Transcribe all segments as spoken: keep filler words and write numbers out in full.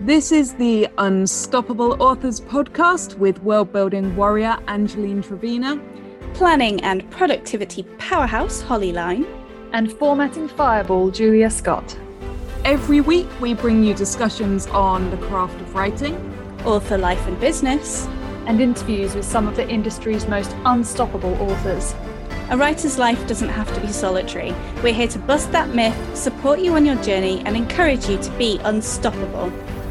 This is the Unstoppable Authors podcast with world-building warrior Angeline Trevena, planning and productivity powerhouse Holly Line, and formatting fireball Julia Scott. Every week we bring you discussions on the craft of writing, author life and business, and interviews with some of the industry's most unstoppable authors. A writer's life doesn't have to be solitary. We're here to bust that myth, support you on your journey, and encourage you to be unstoppable.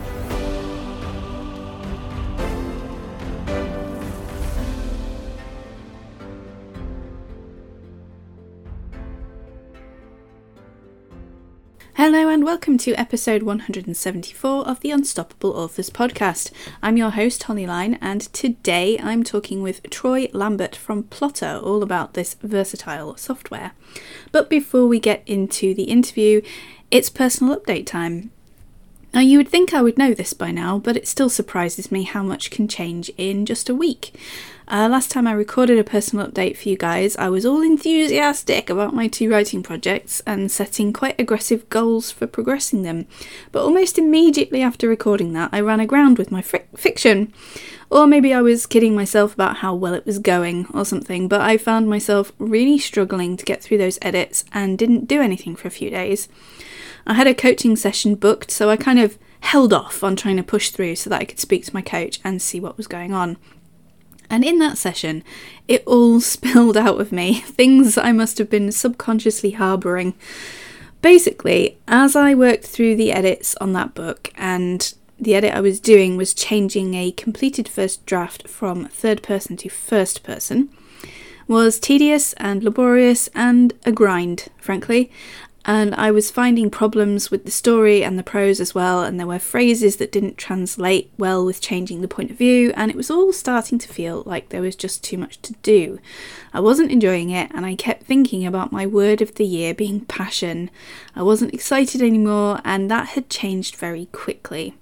Hello and welcome to episode one hundred seventy-four of the Unstoppable Authors podcast. I'm your host Holly Line, and today I'm talking with Troy Lambert from Plotter all about this versatile software. But before we get into the interview, it's personal update time. Now you would think I would know this by now, but it still surprises me how much can change in just a week. Uh, last time I recorded a personal update for you guys, I was all enthusiastic about my two writing projects and setting quite aggressive goals for progressing them. But almost immediately after recording that, I ran aground with my fr- fiction. Or maybe I was kidding myself about how well it was going or something, but I found myself really struggling to get through those edits and didn't do anything for a few days. I had a coaching session booked, so I kind of held off on trying to push through so that I could speak to my coach and see what was going on. And in that session, it all spilled out of me, things I must have been subconsciously harbouring. Basically, as I worked through the edits on that book, and the edit I was doing was changing a completed first draft from third person to first person, was tedious and laborious and a grind, frankly. And I was finding problems with the story and the prose as well, and there were phrases that didn't translate well with changing the point of view, and it was all starting to feel like there was just too much to do. I wasn't enjoying it, and I kept thinking about my word of the year being passion. I wasn't excited anymore, and that had changed very quickly.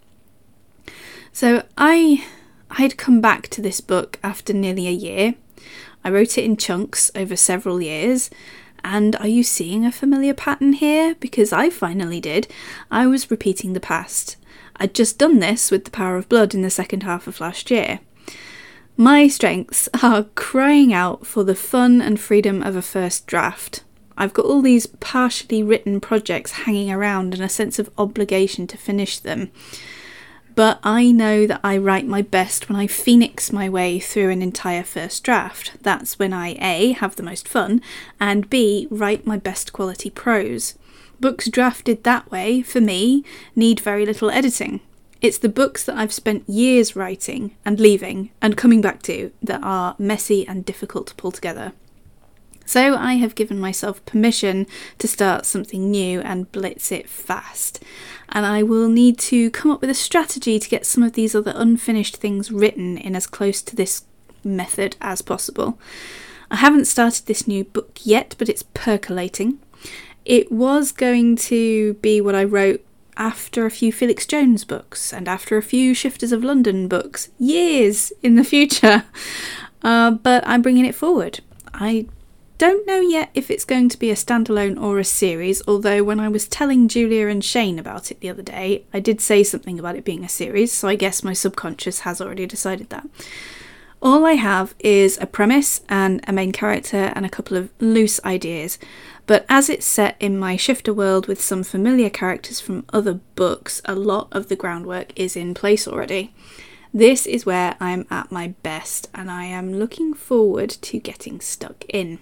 So I I'd come back to this book after nearly a year. I wrote it in chunks over several years. And are you seeing a familiar pattern here? Because I finally did. I was repeating the past. I'd just done this with The Power of Blood in the second half of last year. My strengths are crying out for the fun and freedom of a first draft. I've got all these partially written projects hanging around and a sense of obligation to finish them. But I know that I write my best when I phoenix my way through an entire first draft. That's when I A, have the most fun, and B, write my best quality prose. Books drafted that way, for me, need very little editing. It's the books that I've spent years writing and leaving and coming back to that are messy and difficult to pull together. So I have given myself permission to start something new and blitz it fast. And I will need to come up with a strategy to get some of these other unfinished things written in as close to this method as possible. I haven't started this new book yet, but it's percolating. It was going to be what I wrote after a few Felix Jones books and after a few Shifters of London books, years in the future. Uh, but I'm bringing it forward. I don't know yet if it's going to be a standalone or a series, although when I was telling Julia and Shane about it the other day, I did say something about it being a series, so I guess my subconscious has already decided that. All I have is a premise and a main character and a couple of loose ideas, but as it's set in my shifter world with some familiar characters from other books, a lot of the groundwork is in place already. This is where I'm at my best, and I am looking forward to getting stuck in.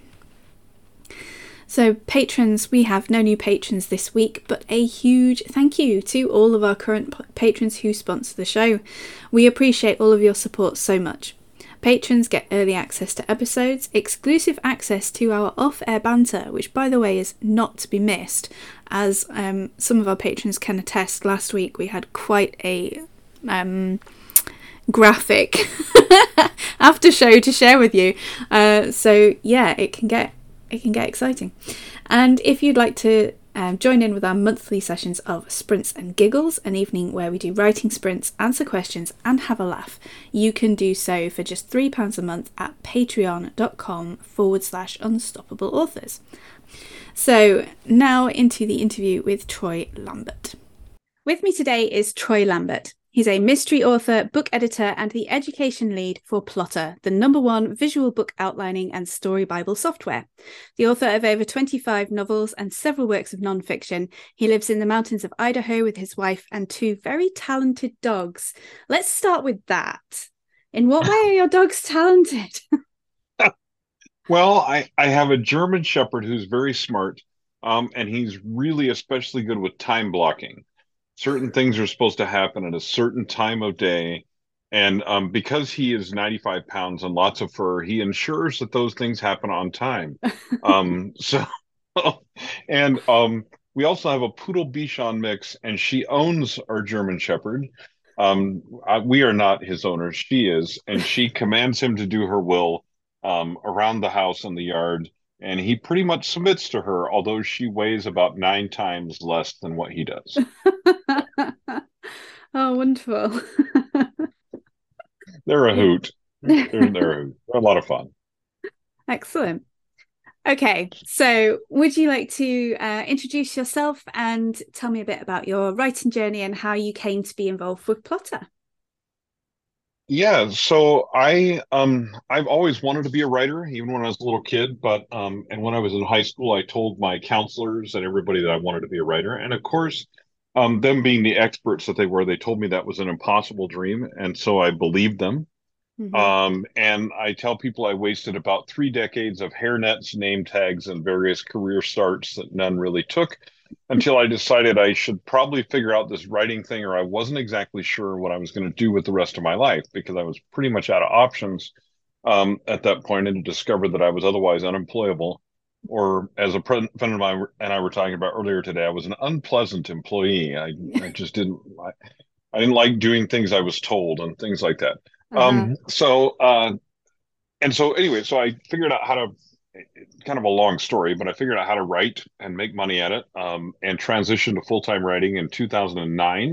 So patrons, we have no new patrons this week, but a huge thank you to all of our current p- patrons who sponsor the show. We appreciate all of your support so much. Patrons get early access to episodes, exclusive access to our off-air banter, which by the way is not to be missed, as um, some of our patrons can attest. Last week we had quite a um, graphic after show to share with you. Uh, so yeah, it can get It can get exciting. And if you'd like to um, join in with our monthly sessions of Sprints and Giggles, an evening where we do writing sprints, answer questions and have a laugh, you can do so for just three pounds a month at patreon.com forward slash unstoppable authors. So now into the interview with Troy Lambert. With me today is Troy Lambert. He's a mystery author, book editor, and the education lead for Plotter, the number one visual book outlining and story Bible software. The author of over twenty-five novels and several works of non-fiction, he lives in the mountains of Idaho with his wife and two very talented dogs. Let's start with that. In what way are your dogs talented? Well, I, I have a German Shepherd who's very smart, um, and he's really especially good with time blocking. Certain things are supposed to happen at a certain time of day. And um, because he is ninety-five pounds and lots of fur, he ensures that those things happen on time. Um, so, and um, we also have a Poodle Bichon mix, and she owns our German Shepherd. Um, I, we are not his owners, she is, and she commands him to do her will um, around the house and the yard. And he pretty much submits to her, although she weighs about nine times less than what he does. Oh, wonderful. They're a hoot. They're, they're a hoot. They're a lot of fun. Excellent. Okay, so would you like to uh, introduce yourself and tell me a bit about your writing journey and how you came to be involved with Plotter? Yeah, so I um I've always wanted to be a writer, even when I was a little kid. But um and when I was in high school, I told my counselors and everybody that I wanted to be a writer. And of course, um them being the experts that they were, they told me that was an impossible dream, and so I believed them. Mm-hmm. Um and I tell people I wasted about three decades of hairnets, name tags, and various career starts that none really took, until I decided I should probably figure out this writing thing, or I wasn't exactly sure what I was going to do with the rest of my life, because I was pretty much out of options um, at that point, and discovered that I was otherwise unemployable, or as a friend of mine and I were talking about earlier today, I was an unpleasant employee. I, I just didn't, I, I didn't like doing things I was told and things like that. Uh-huh. Um, so, uh, and so anyway, so I figured out how to, kind of a long story, but I figured out how to write and make money at it, um, and transitioned to full-time writing in two thousand nine.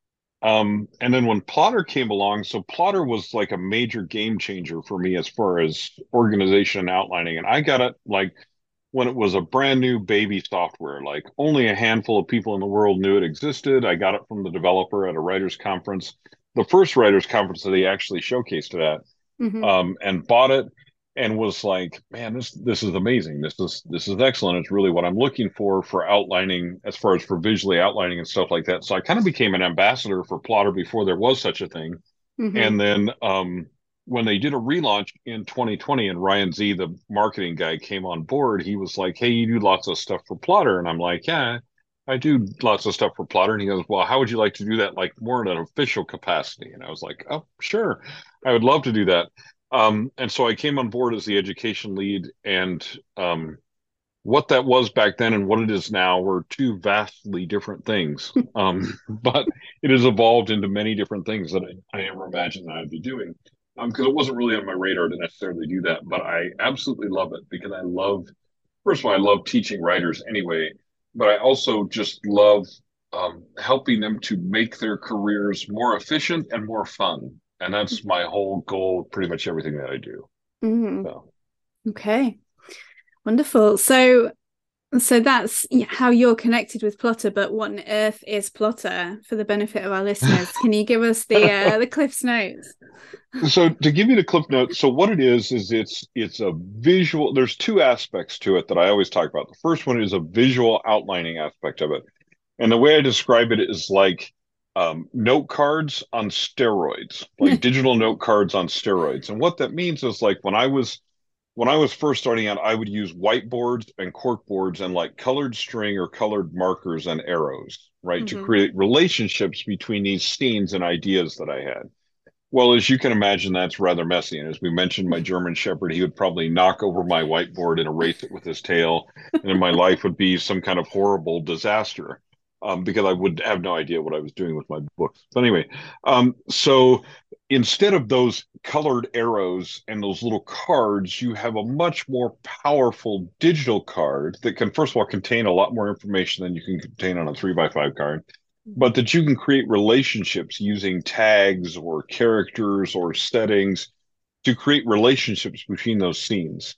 Um, and then when Plotter came along, so Plotter was like a major game changer for me as far as organization and outlining. And I got it like when it was a brand new baby software, like only a handful of people in the world knew it existed. I got it from the developer at a writers conference, the first writers conference that he actually showcased it at, Mm-hmm. um, and bought it. And was like, man, this this is amazing. This is this is excellent. It's really what I'm looking for for outlining, as far as for visually outlining and stuff like that. So I kind of became an ambassador for Plotter before there was such a thing. Mm-hmm. And then um, when they did a relaunch in twenty twenty, and Ryan Z, the marketing guy, came on board, he was like, "Hey, you do lots of stuff for Plotter," and I'm like, "Yeah, I do lots of stuff for Plotter." And he goes, "Well, how would you like to do that, like more in an official capacity?" And I was like, "Oh, sure, I would love to do that." Um, and so I came on board as the education lead, and um, what that was back then and what it is now were two vastly different things. Um, but it has evolved into many different things that I, I never imagined that I'd be doing, because um, it wasn't really on my radar to necessarily do that. But I absolutely love it, because I love, first of all, I love teaching writers anyway, but I also just love um, helping them to make their careers more efficient and more fun. And that's my whole goal, pretty much everything that I do. Mm-hmm. So. Okay, wonderful. So, so that's how you're connected with Plotter. But what on earth is Plotter, for the benefit of our listeners? Can you give us the uh, the Cliff's Notes? So, to give you the Cliff Notes, so what it is is it's it's a visual. There's two aspects to it that I always talk about. The first one is a visual outlining aspect of it, and the way I describe it is like um, note cards on steroids, like digital note cards on steroids. And what that means is, like, when I was when I was first starting out, I would use whiteboards and cork boards and like colored string or colored markers and arrows, right, Mm-hmm. to create relationships between these scenes and ideas that I had. Well, as you can imagine, that's rather messy. And as we mentioned, my German Shepherd, he would probably knock over my whiteboard and erase it with his tail, and then my life would be some kind of horrible disaster, um, because I would have no idea what I was doing with my books. But anyway, um, so instead of those colored arrows and those little cards, you have a much more powerful digital card that can, first of all, contain a lot more information than you can contain on a three by five card, but that you can create relationships using tags or characters or settings to create relationships between those scenes.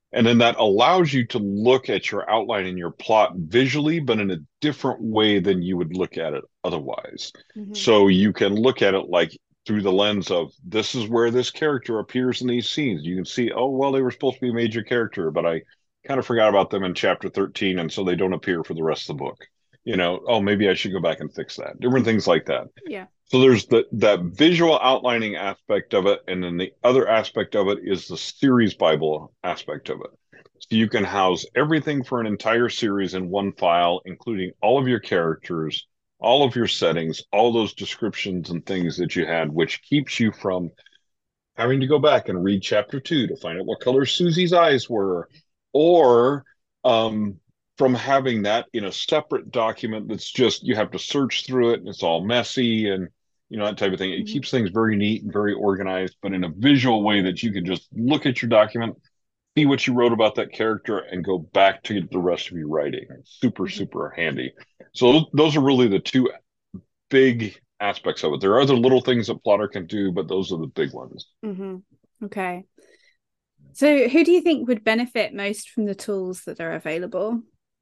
And then that allows you to look at your outline and your plot visually, but in a different way than you would look at it otherwise. Mm-hmm. So you can look at it like through the lens of, this is where this character appears in these scenes. You can see, oh, well, they were supposed to be a major character, but I kind of forgot about them in chapter thirteen, and so they don't appear for the rest of the book. You know, oh, maybe I should go back and fix that. Different things like that. Yeah. So there's the that visual outlining aspect of it, and then the other aspect of it is the series Bible aspect of it. So you can house everything for an entire series in one file, including all of your characters, all of your settings, all those descriptions and things that you had, which keeps you from having to go back and read chapter two to find out what color Susie's eyes were, or um, from having that in a separate document that's just, you have to search through it and it's all messy and, you know, that type of thing. It Mm-hmm. keeps things very neat and very organized, but in a visual way that you can just look at your document, see what you wrote about that character, and go back to the rest of your writing. Super, Mm-hmm. super handy. So those are really the two big aspects of it. There are other little things that Plotter can do, but those are the big ones. Mm-hmm. Okay. So who do you think would benefit most from the tools that are available?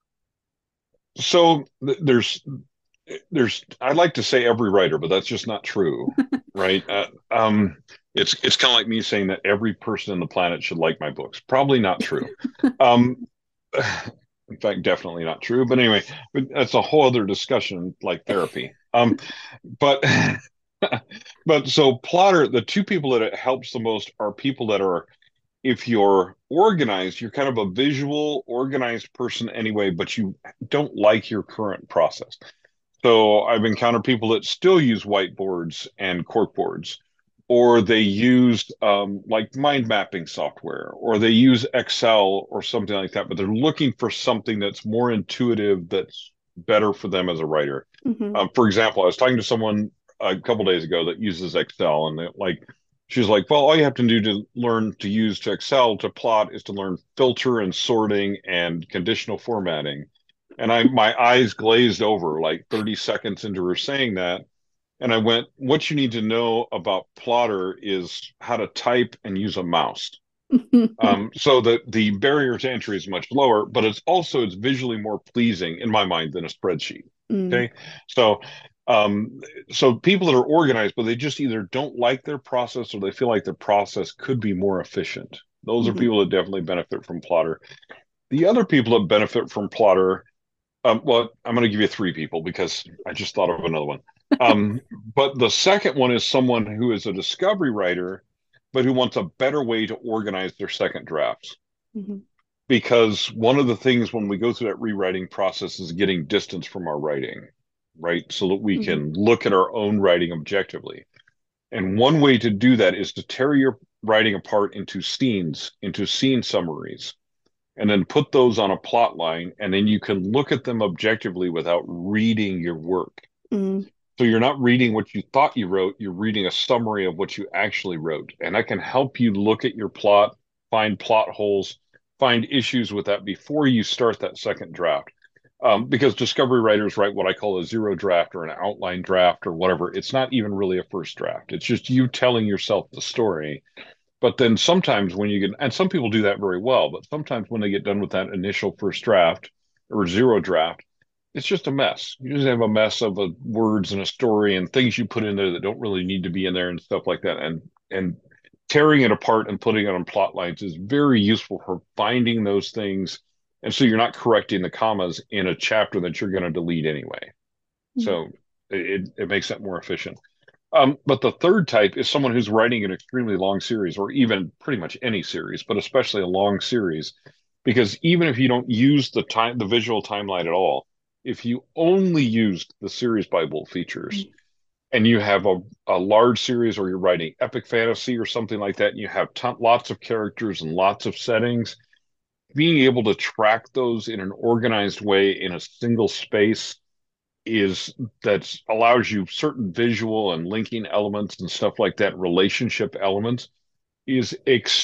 So th- there's there's I'd like to say every writer, but that's just not true, right? Uh, um, it's it's kind of like me saying that every person on the planet should like my books. Probably not true. um, in fact, definitely not true. But anyway, but that's a whole other discussion, like therapy. Um, but but so Plotter, the two people that it helps the most are people that are, if you're organized, you're kind of a visual, organized person anyway, but you don't like your current process. So I've encountered people that still use whiteboards and corkboards, or they use um, like mind mapping software, or they use Excel or something like that, but they're looking for something that's more intuitive, that's better for them as a writer. Mm-hmm. Um, for example, I was talking to someone a couple days ago that uses Excel, and they, like, she's like, well, all you have to do to learn to use to Excel to plot is to learn filter and sorting and conditional formatting. And I, my eyes glazed over like thirty seconds into her saying that. And I went, what you need to know about Plotter is how to type and use a mouse. um, so the, the barrier to entry is much lower, but it's also, it's visually more pleasing in my mind than a spreadsheet. Mm. Okay. So, um, so people that are organized, but they just either don't like their process or they feel like their process could be more efficient. Those Mhm. are people that definitely benefit from Plotter. The other people that benefit from Plotter, um, well, I'm going to give you three people because I just thought of another one. Um, but the second one is someone who is a discovery writer, but who wants a better way to organize their second drafts. Mhm. Because one of the things when we go through that rewriting process is getting distance from our writing, right? So that we Mhm. can look at our own writing objectively. And one way to do that is to tear your writing apart into scenes, into scene summaries, and then put those on a plot line. And then you can look at them objectively without reading your work. Mm. So you're not reading what you thought you wrote, you're reading a summary of what you actually wrote. And that can help you look at your plot, find plot holes, find issues with that before you start that second draft. Um, because discovery writers write what I call a zero draft or an outline draft or whatever. It's not even really a first draft. It's just you telling yourself the story. But then sometimes when you get, and some people do that very well, but sometimes when they get done with that initial first draft or zero draft, it's just a mess. You just have a mess of uh, words and a story and things you put in there that don't really need to be in there and stuff like that. And and tearing it apart and putting it on plot lines is very useful for finding those things. And so you're not correcting the commas in a chapter that you're going to delete anyway. Mhm. So it, it makes that more efficient. Um, but the third type is someone who's writing an extremely long series, or even pretty much any series, but especially a long series, because even if you don't use the time, the visual timeline at all, if you only used the series Bible features Mm. and you have a, a large series, or you're writing epic fantasy or something like that, and you have ton, lots of characters and lots of settings, being able to track those in an organized way in a single space is that allows you certain visual and linking elements and stuff like that, relationship elements, is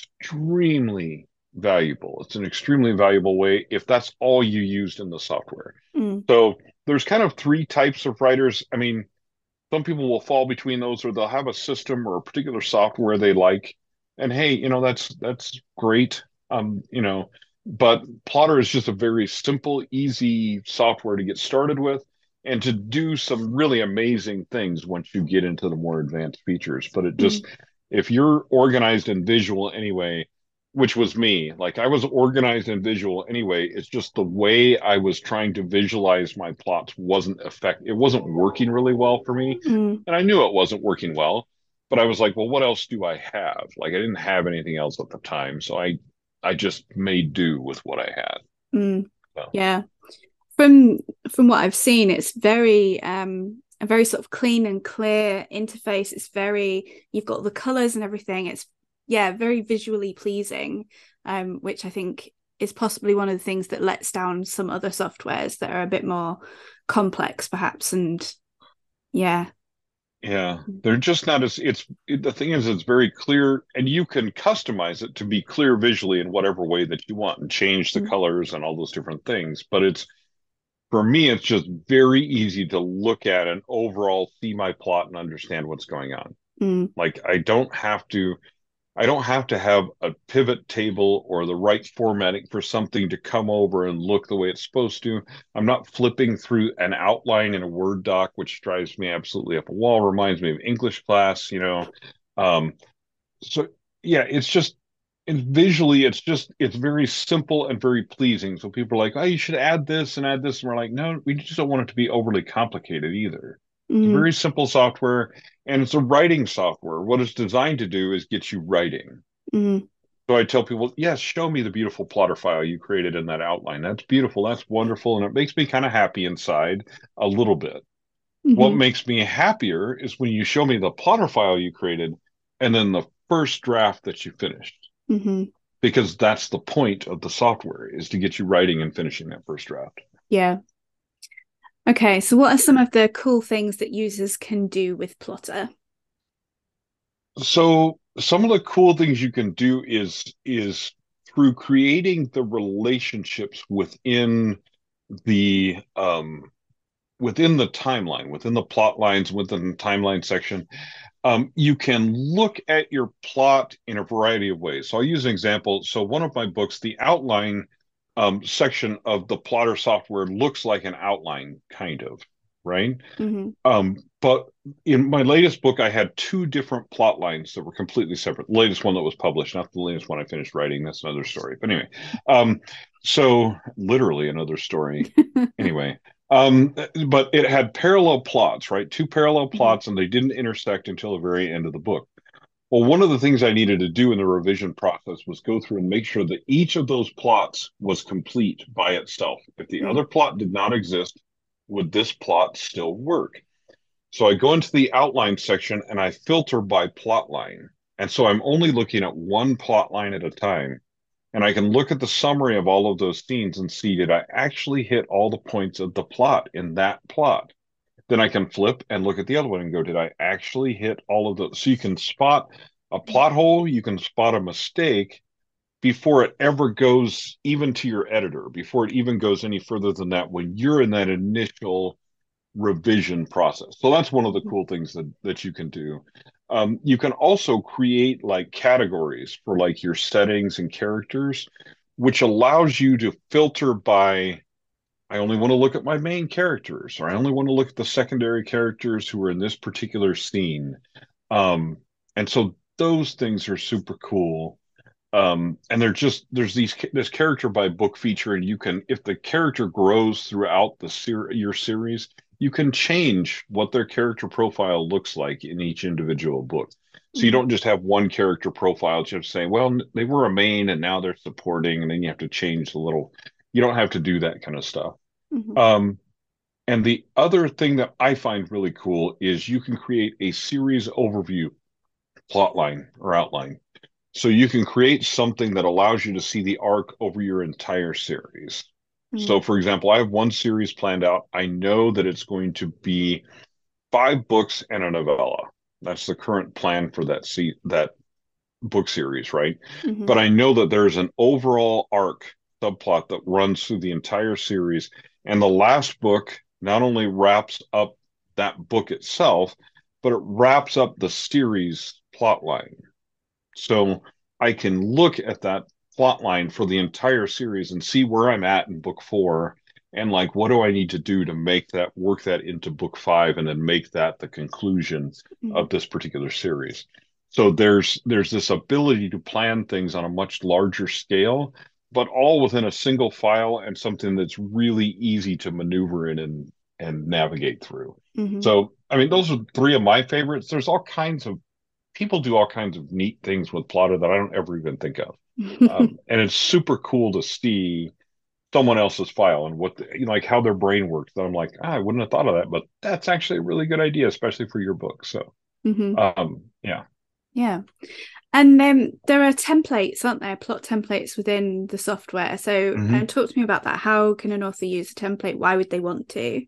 extremely valuable. It's an extremely valuable way if that's all you used in the software. Mm. So there's kind of three types of writers. I mean, some people will fall between those, or they'll have a system or a particular software they like. And hey, you know, that's that's great. Um, you know, but Plotter is just a very simple, easy software to get started with and to do some really amazing things once you get into the more advanced features. But it Mm. just, if you're organized and visual anyway, which was me, like I was organized and visual anyway, it's just the way I was trying to visualize my plots wasn't effect, it wasn't working really well for me. Mm. And I knew it wasn't working well, but I was like, well, what else do I have? Like I didn't have anything else at the time. So I I just made do with what I had. Mm. So. Yeah. From from what I've seen, it's very um a very sort of clean and clear interface. It's very, you've got the colors and everything. It's yeah, very visually pleasing, um, which I think is possibly one of the things that lets down some other softwares that are a bit more complex, perhaps. And yeah. Yeah, they're just not as it's it, the thing is it's very clear and you can customize it to be clear visually in whatever way that you want and change the Mm. colors and all those different things. But it's for me, it's just very easy to look at and overall see my plot and understand what's going on. Mm. Like I don't have to I don't have to have a pivot table or the right formatting for something to come over and look the way it's supposed to. I'm not flipping through an outline in a Word doc, which drives me absolutely up a wall, reminds me of English class, you know. Um, so yeah, it's just and visually it's just it's very simple and very pleasing. So people are like, oh, you should add this and add this. And we're like, no, we just don't want it to be overly complicated either. It's a Mm. very simple software and it's a writing software. What it's designed to do is get you writing. Mm. So I tell people, yes, show me the beautiful plotter file you created in that outline. That's beautiful. That's wonderful. And it makes me kind of happy inside a little bit. What Mm-hmm. makes me happier is when you show me the plotter file you created and then the first draft that you finished. Mm-hmm. Because that's the point of the software is to get you writing and finishing that first draft. Yeah. Okay, so what are some of the cool things that users can do with Plotter? So some of the cool things you can do is is through creating the relationships within the um, within the timeline, within the plot lines, within the timeline section, um, you can look at your plot in a variety of ways. So I'll use an example. So one of my books, the outline um, section of the plotter software looks like an outline, kind of, right? Mm-hmm. Um, but in my latest book, I had two different plot lines that were completely separate. The latest one that was published, not the latest one I finished writing. That's another story. But anyway, um, so literally another story. Anyway, um, but it had parallel plots, right? Two parallel plots, and they didn't intersect until the very end of the book. Well, one of the things I needed to do in the revision process was go through and make sure that each of those plots was complete by itself. If the Mm. other plot did not exist, would this plot still work? So I go into the outline section and I filter by plot line. And so I'm only looking at one plot line at a time. And I can look at the summary of all of those scenes and see, did I actually hit all the points of the plot in that plot? Then I can flip and look at the other one and go, did I actually hit all of those? So you can spot a plot hole, you can spot a mistake before it ever goes even to your editor, before it even goes any further than that, when you're in that initial revision process. So that's one of the cool things that, that you can do. Um, you can also create like categories for like your settings and characters, which allows you to filter by, I only want to look at my main characters, or I only want to look at the secondary characters who are in this particular scene. Um, and so those things are super cool. Um, and they're just, there's these, this character by book feature, and you can, if the character grows throughout the ser- your series, you can change what their character profile looks like in each individual book. So you don't just have one character profile just saying, well, they were a main and now they're supporting, and then you have to change the little, you don't have to do that kind of stuff. Mm-hmm. Um, and the other thing that I find really cool is you can create a series overview plot line or outline. So you can create something that allows you to see the arc over your entire series. Mm-hmm. So, for example, I have one series planned out. I know that it's going to be five books and a novella. That's the current plan for that se- that book series, right? Mm-hmm. But I know that there's an overall arc subplot that runs through the entire series. And the last book not only wraps up that book itself, but it wraps up the series plot line. So I can look at that plot line for the entire series and see where I'm at in book four and like what do I need to do to make that work that into book five and then make that the conclusion Mm-hmm. of this particular series. So there's there's this ability to plan things on a much larger scale, but all within a single file and something that's really easy to maneuver in and and navigate through. Mm-hmm. So I mean, those are three of my favorites. There's all kinds of people do all kinds of neat things with Plotter that I don't ever even think of. Um, and it's super cool to see someone else's file and what, the, you know, like how their brain works. And I'm like, ah, I wouldn't have thought of that, but that's actually a really good idea, especially for your book. So, mm-hmm. um, yeah. Yeah. And um, there are templates, aren't there? Plot templates within the software. So Mm-hmm. um, talk to me about that. How can an author use a template? Why would they want to?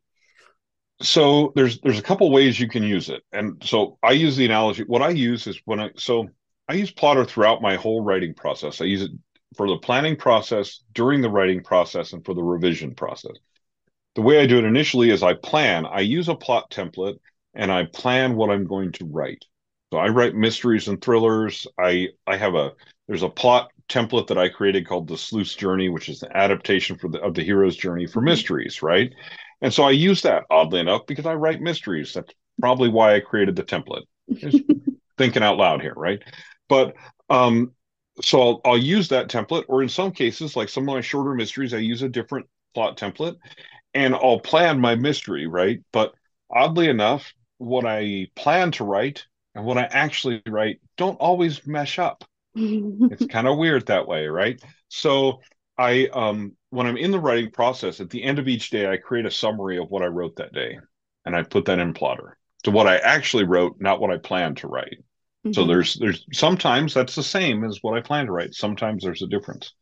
So there's there's a couple ways you can use it. And so I use the analogy. What I use is when I, so I use Plotter throughout my whole writing process. I use it for the planning process, during the writing process, and for the revision process. The way I do it initially is I plan. I use a plot template and I plan what I'm going to write. So I write mysteries and thrillers. I I have a there's a plot template that I created called the Sleuth's Journey, which is the adaptation for the of the hero's journey for mm-hmm. mysteries, right? And so I use that oddly enough because I write mysteries. That's probably why I created the template. Just thinking out loud here, right? But um, so I'll, I'll use that template, or in some cases, like some of my shorter mysteries, I use a different plot template, and I'll plan my mystery, right? But oddly enough, what I plan to write and what I actually write don't always mesh up. It's kind of weird that way, right? So I, um, when I'm in the writing process, at the end of each day, I create a summary of what I wrote that day, and I put that in Plotter to what I actually wrote, not what I planned to write. Mm-hmm. So there's, there's sometimes that's the same as what I plan to write. Sometimes there's a difference.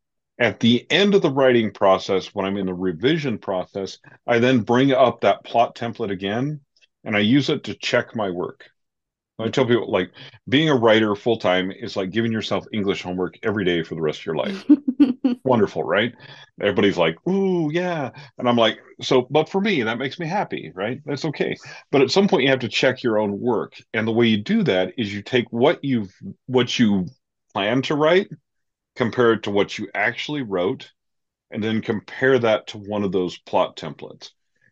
At the end of the writing process, when I'm in the revision process, I then bring up that plot template again, and I use it to check my work. I tell people, like, being a writer full time is like giving yourself English homework every day for the rest of your life. Wonderful, right? Everybody's like, ooh, yeah. And I'm like, so, but for me, that makes me happy, right? That's okay. But at some point, you have to check your own work. And the way you do that is you take what you've, what you plan to write, compare it to what you actually wrote, and then compare that to one of those plot templates.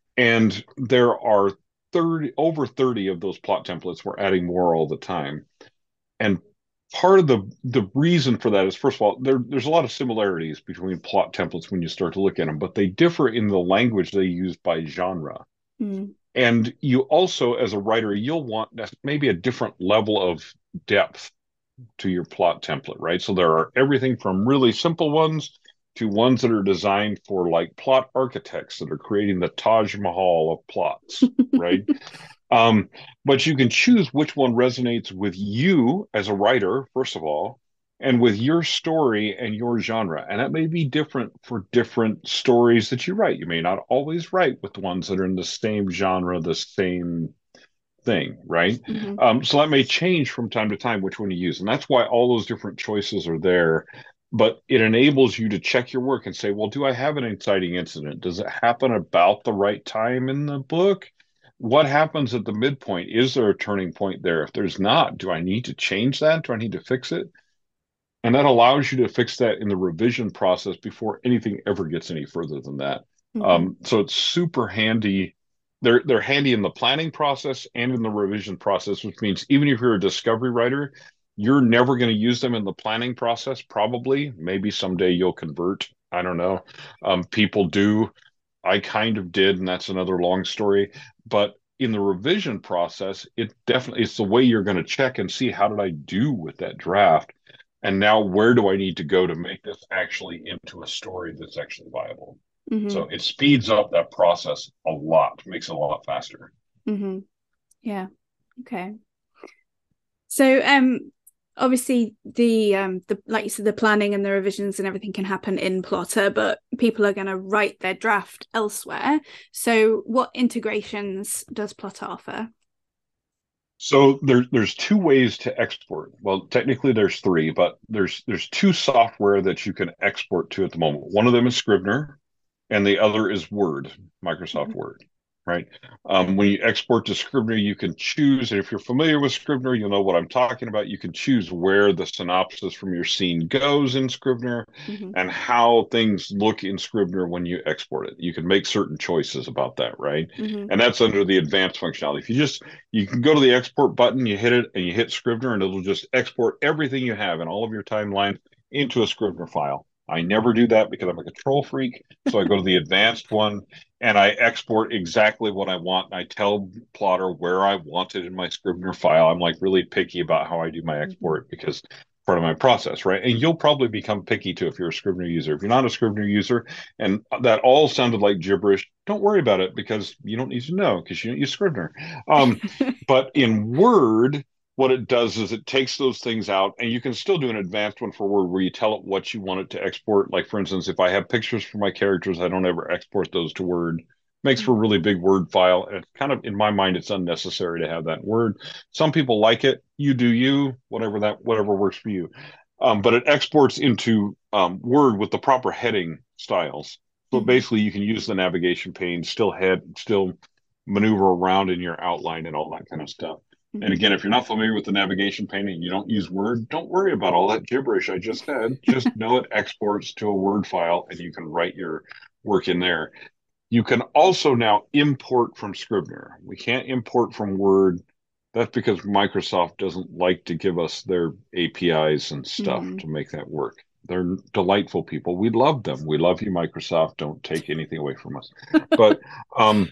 And there are thirty over thirty of those plot templates. We're adding more all the time. And part of the the reason for that is, first of all, there, there's a lot of similarities between plot templates when you start to look at them, but they differ in the language they use by genre. Mm. And you also, as a writer, you'll want maybe a different level of depth to your plot template, right? So there are everything from really simple ones to ones that are designed for like plot architects that are creating the Taj Mahal of plots, right? Um, but you can choose which one resonates with you as a writer, first of all, and with your story and your genre. And that may be different for different stories that you write. You may not always write with the ones that are in the same genre, the same thing, right? Mm-hmm. Um, so that may change from time to time which one you use. And that's why all those different choices are there. But it enables you to check your work and say, well, do I have an inciting incident? Does it happen about the right time in the book? What happens at the midpoint? Is there a turning point there? If there's not, do I need to change that? Do I need to fix it? And that allows you to fix that in the revision process before anything ever gets any further than that. Mm-hmm. Um, so it's super handy. They're, they're handy in the planning process and in the revision process, which means even if you're a discovery writer, you're never going to use them in the planning process, probably. Maybe someday you'll convert. I don't know. Um, people do. I kind of did, and that's another long story. But in the revision process, it definitely it's the way you're going to check and see how did I do with that draft, and now where do I need to go to make this actually into a story that's actually viable. Mm-hmm. So it speeds up that process a lot, makes it a lot faster. Mm-hmm. Yeah. Okay. So um. Obviously, the um, the like you said, the planning and the revisions and everything can happen in Plotter, but people are going to write their draft elsewhere. So, what integrations does Plotter offer? So there, there's two ways to export. Well, technically, there's three, but there's there's two software that you can export to at the moment. One of them is Scrivener, and the other is Word, Microsoft mm-hmm. Word. right? Um, when you export to Scrivener, you can choose, and if you're familiar with Scrivener, you'll know what I'm talking about. You can choose where the synopsis from your scene goes in Scrivener Mm-hmm. and how things look in Scrivener when you export it. You can make certain choices about that, right? Mm-hmm. And that's under the advanced functionality. If you just, you can go to the export button, you hit it, and you hit Scrivener, and it'll just export everything you have and all of your timelines into a Scrivener file. I never do that because I'm a control freak. So I go to the advanced one and I export exactly what I want. And I tell Plotter where I want it in my Scrivener file. I'm like really picky about how I do my export because part of my process, right? And you'll probably become picky too if you're a Scrivener user. If you're not a Scrivener user and that all sounded like gibberish, don't worry about it because you don't need to know because you don't use Scrivener. Um, but in Word, what it does is it takes those things out, and you can still do an advanced one for Word where you tell it what you want it to export. Like, for instance, if I have pictures for my characters, I don't ever export those to Word. Makes for a really big Word file. And it's kind of, in my mind, it's unnecessary to have that in Word. Some people like it. You do you, whatever that, whatever works for you. Um, but it exports into um, Word with the proper heading styles. So Mm-hmm. basically, you can use the navigation pane, still head, still maneuver around in your outline and all that kind of stuff. Mm-hmm. And again, if you're not familiar with the navigation pane and you don't use Word, don't worry about all that gibberish I just said. Just know it exports to a Word file and you can write your work in there. You can also now import from Scrivener. We can't import from Word. That's because Microsoft doesn't like to give us their A P Is and stuff Mm-hmm. to make that work. They're delightful people. We love them. We love you, Microsoft. Don't take anything away from us. But um,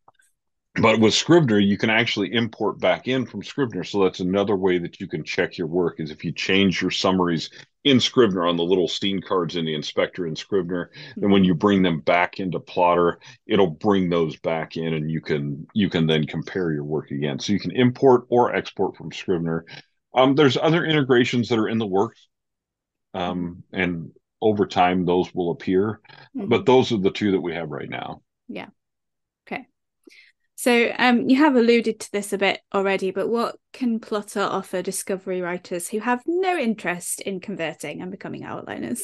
but with Scrivener, you can actually import back in from Scrivener. So that's another way that you can check your work is if you change your summaries in Scrivener on the little scene cards in the inspector in Scrivener, then when you bring them back into Plotter, it'll bring those back in and you can you can then compare your work again. So you can import or export from Scrivener. Um, there's other integrations that are in the works. Um, and over time those will appear. Mm-hmm. But those are the two that we have right now. Yeah. Okay. So um, you have alluded to this a bit already, but what can Plotter offer discovery writers who have no interest in converting and becoming outliners?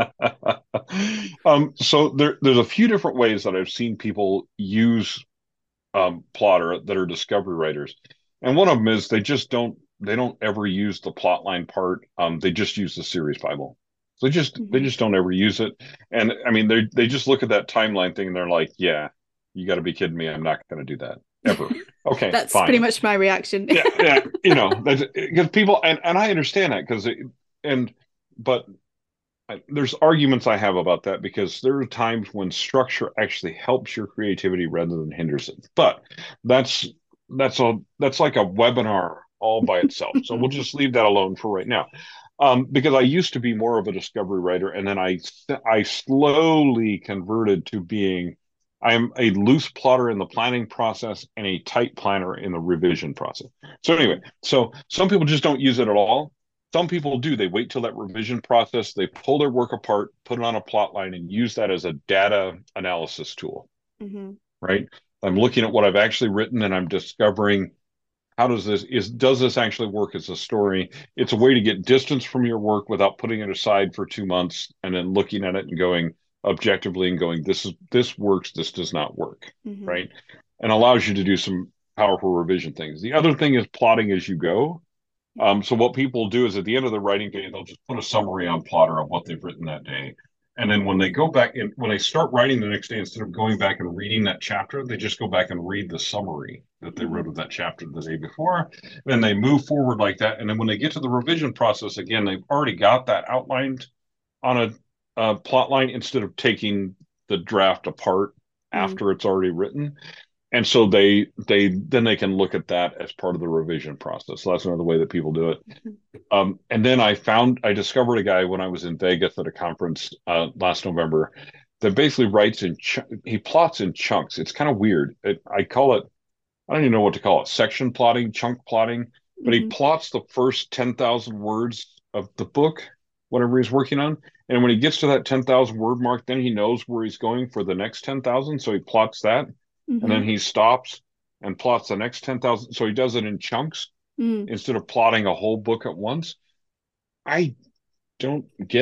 um, so there, there's a few different ways that I've seen people use um, Plotter that are discovery writers, and one of them is they just don't they don't ever use the plotline part. Um, they just use the series Bible. So they just Mm-hmm. they just don't ever use it. And I mean they they just look at that timeline thing and they're like, yeah, you got to be kidding me. I'm not going to do that ever. Okay, that's fine. pretty much my reaction. yeah, yeah, you know, because people and, and I understand that because and but I, there's arguments I have about that because there are times when structure actually helps your creativity rather than hinders it. But that's that's a that's like a webinar all by itself. So we'll just leave that alone for right now. Um, because I used to be more of a discovery writer, and then I I slowly converted to being I'm a loose plotter in the planning process and a tight planner in the revision process. So anyway, so some people just don't use it at all. Some people do. They wait till that revision process, they pull their work apart, put it on a plot line, and use that as a data analysis tool. Mm-hmm. Right? I'm looking at what I've actually written and I'm discovering how does this is does this actually work as a story? It's a way to get distance from your work without putting it aside for two months and then looking at it and going objectively and going, this is this works, this does not work. Mm-hmm. Right? And allows you to do some powerful revision things. The other thing is plotting as you go. Um, so what people do is at the end of the writing day, they'll just put a summary on Plotter of what they've written that day. And then when they go back and when they start writing the next day, instead of going back and reading that chapter, they just go back and read the summary that they wrote of that chapter the day before. Then they move forward like that. And then when they get to the revision process, again, they've already got that outlined on a, a plot line instead of taking the draft apart mm. after it's already written. And so they they then they can look at that as part of the revision process. So that's another way that people do it. Um, and then I found I discovered a guy when I was in Vegas at a conference uh, last November that basically writes in ch- he plots in chunks. It's kind of weird. It, I call it I don't even know what to call it. Section plotting, chunk plotting. But mm-hmm. he plots the first ten thousand words of the book, whatever he's working on. And when he gets to that ten thousand word mark, then he knows where he's going for the next ten thousand. So he plots that. Mm-hmm. And then he stops and plots the next ten thousand. So he does it in chunks mm. instead of plotting a whole book at once. I don't get it.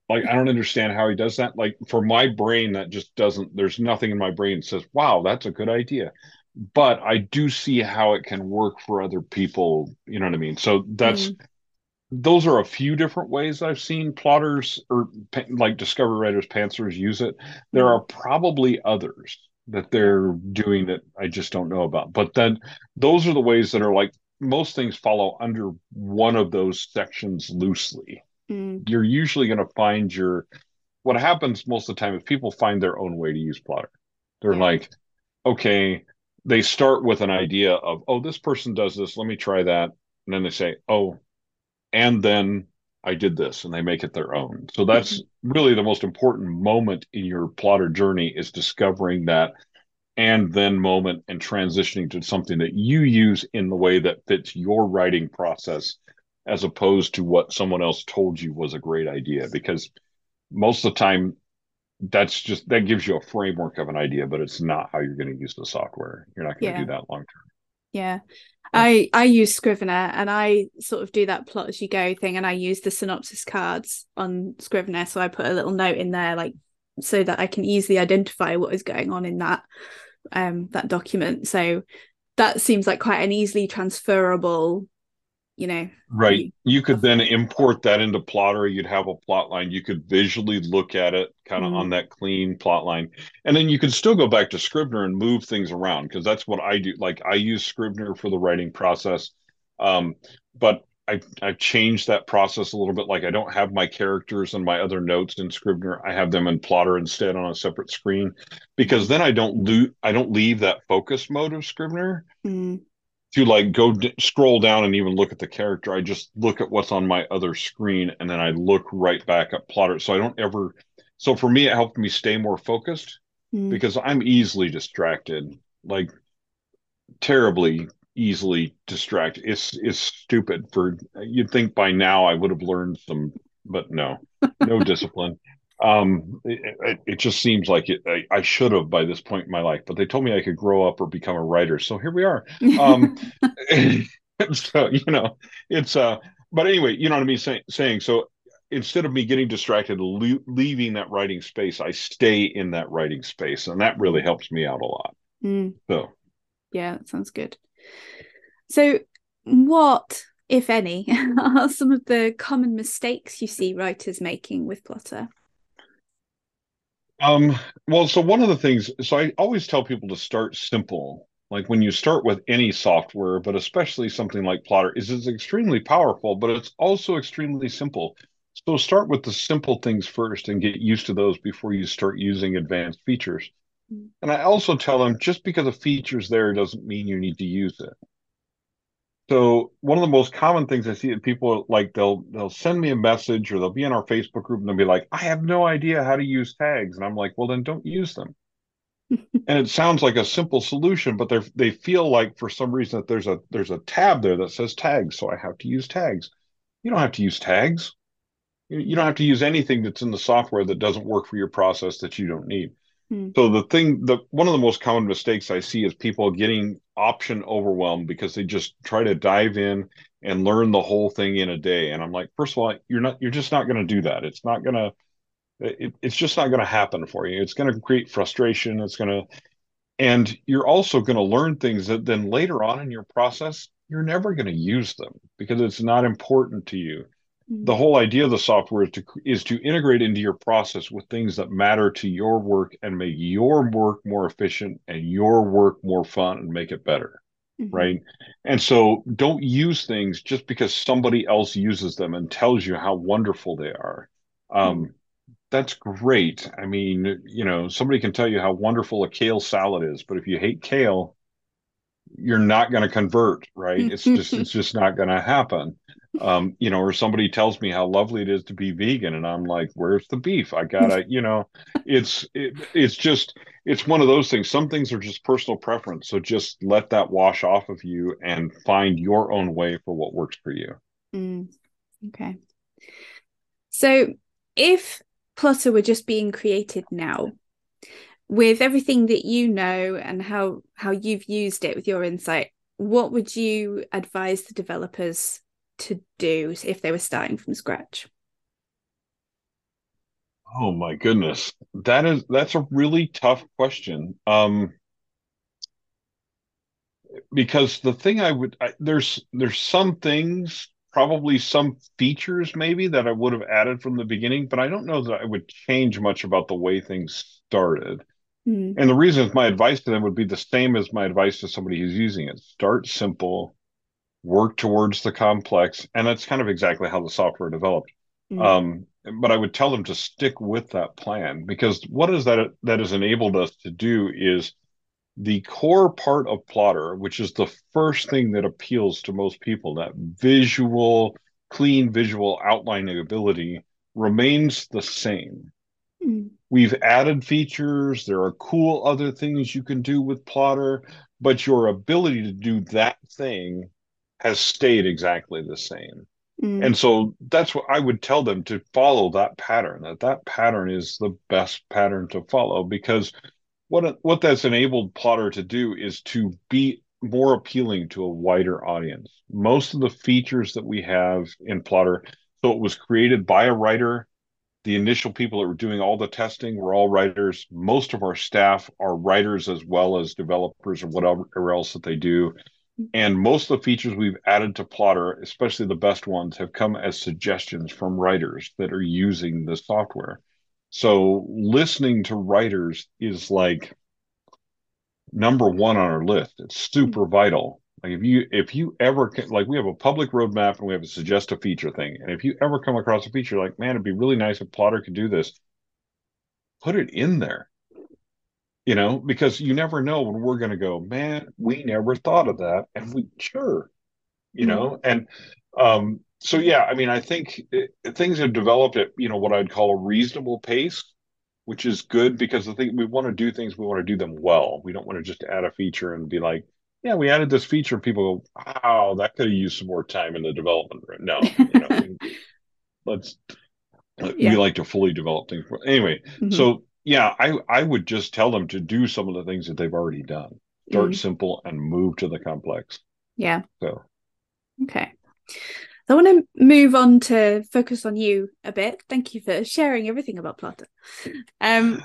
Like, I don't understand how he does that. Like, for my brain, that just doesn't, there's nothing in my brain that says, wow, that's a good idea. But I do see how it can work for other people. You know what I mean? So that's, Mm, those are a few different ways I've seen plotters or pa- like discovery writers, pantsers use it. There mm, are probably others that they're doing that I just don't know about. But then those are the ways that are like most things follow under one of those sections loosely. mm, You're usually going to find your, what happens most of the time is people find their own way to use plotter. They're yeah. like, okay, they start with an idea of, oh, this person does this, let me try that. And then they say, oh, and then I did this, and they make it their own. So that's really the most important moment in your plotter journey is discovering that and then moment and transitioning to something that you use in the way that fits your writing process as opposed to what someone else told you was a great idea. Because most of the time, that's just that gives you a framework of an idea, but it's not how you're going to use the software. You're not going to Yeah. do that long Yeah. term. I I use Scrivener, and I sort of do that plot as you go thing, and I use the synopsis cards on Scrivener, so I put a little note in there like so that I can easily identify what is going on in that um that document. So that seems like quite an easily transferable, you know. Right. You, You could then import that into Plotter. You'd have a plot line. You could visually look at it kind of mm, on that clean plot line. And then you could still go back to Scrivener and move things around because that's what I do. Like I use Scrivener for the writing process. Um, but I I've changed that process a little bit. Like I don't have my characters and my other notes in Scrivener. I have them in Plotter instead on a separate screen because mm, then I don't lo I don't leave that focus mode of Scrivener mm, to like go d scroll down and even look at the character. I just look at what's on my other screen and then I look right back at Plotter. So I don't ever. So for me, it helped me stay more focused mm, because I'm easily distracted, like terribly easily distracted. It's it's stupid. For you'd think by now I would have learned some, but no, no discipline. Um, it, it, it just seems like it. I, I should have by this point in my life, but they told me I could grow up or become a writer, so here we are. Um, so you know, it's uh. But anyway, you know what I mean. Say, saying so. Instead of me getting distracted, le leaving that writing space, I stay in that writing space, and that really helps me out a lot. mm. So. Yeah, that sounds good. So, what, if any, are some of the common mistakes you see writers making with Plotter? Um, well, so one of the things, so I always tell people to start simple. Like when you start with any software, but especially something like Plotter, is it's extremely powerful, but it's also extremely simple. So start with the simple things first and get used to those before you start using advanced features. Mm, And I also tell them just because a feature's there doesn't mean you need to use it. So one of the most common things I see is people like they'll they'll send me a message or they'll be in our Facebook group and they'll be like, I have no idea how to use tags. And I'm like, well, then don't use them. And it sounds like a simple solution, but they they feel like for some reason that there's a there's a tab there that says tags, so I have to use tags. You don't have to use tags. You you don't have to use anything that's in the software that doesn't work for your process that you don't need. mm, So the thing, the one of the most common mistakes I see is people getting option overwhelmed because they just try to dive in and learn the whole thing in a day. And I'm like, first of all, you're not, you're just not going to do that. It's not going to, it, it's just not going to happen for you. It's going to create frustration. It's going to, and you're also going to learn things that then later on in your process, you're never going to use them because it's not important to you. The mm, whole idea of the software is to is to integrate into your process with things that matter to your work and make your work more efficient and your work more fun and make it better, mhm, right? And so don't use things just because somebody else uses them and tells you how wonderful they are. mm. Um, that's great. I mean, you know, somebody can tell you how wonderful a kale salad is, but if you hate kale, you're not going to convert, right? It's just it's just not going to happen. Um, you know, or somebody tells me how lovely it is to be vegan, and I'm like, where's the beef? I gotta, you know, it's it, it's just it's one of those things. Some things are just personal preference, so just let that wash off of you and find your own way for what works for you. Mm, okay. So, if Plotter were just being created now, with everything that you know and how how you've used it with your insight, what would you advise the developers to do if they were starting from scratch? Oh my goodness. That is that's a really tough question. Um, because the thing I would I, there's there's some things, probably some features maybe that I would have added from the beginning, but I don't know that I would change much about the way things started. Mm, And the reason is my advice to them would be the same as my advice to somebody who's using it. Start simple, work towards the complex, and that's kind of exactly how the software developed. mm, Um, but I would tell them to stick with that plan because what is that that has enabled us to do is the core part of Plotter, which is the first thing that appeals to most people, that visual, clean visual outlining ability remains the same. mm, We've added features. There are cool other things you can do with Plotter, but your ability to do that thing has stayed exactly the same. mm, And so that's what I would tell them to follow that pattern, that that pattern is the best pattern to follow because what what that's enabled Plotter to do is to be more appealing to a wider audience. Most of the features that we have in Plotter, so it was created by a writer. The initial people that were doing all the testing were all writers. Most of our staff are writers as well as developers or whatever else that they do. And most of the features we've added to Plotter, especially the best ones, have come as suggestions from writers that are using the software. So listening to writers is like number one on our list. It's mm, super vital. Like if you if you ever like we have a public roadmap and we have a suggest a feature thing. And if you ever come across a feature like, man, it'd be really nice if Plotter could do this, put it in there. You know, because you never know when we're going to go, man, we never thought of that. And we sure, you mm, know, and um, so yeah, I mean, I think it, things have developed at, you know, what I'd call a reasonable pace, which is good because the thing we want to do things, we want to do them well. We don't want to just add a feature and be like, yeah, we added this feature. People go, wow, that could have used some more time in the development. No, you know, we, let's we yeah. like to fully develop things. Anyway, Hmm. so yeah, I I would just tell them to do some of the things that they've already done. Start Mm, simple and move to the complex. yeah. So Okay. So I want to move on to focus on you a bit. Thank you for sharing everything about Plotter. Um,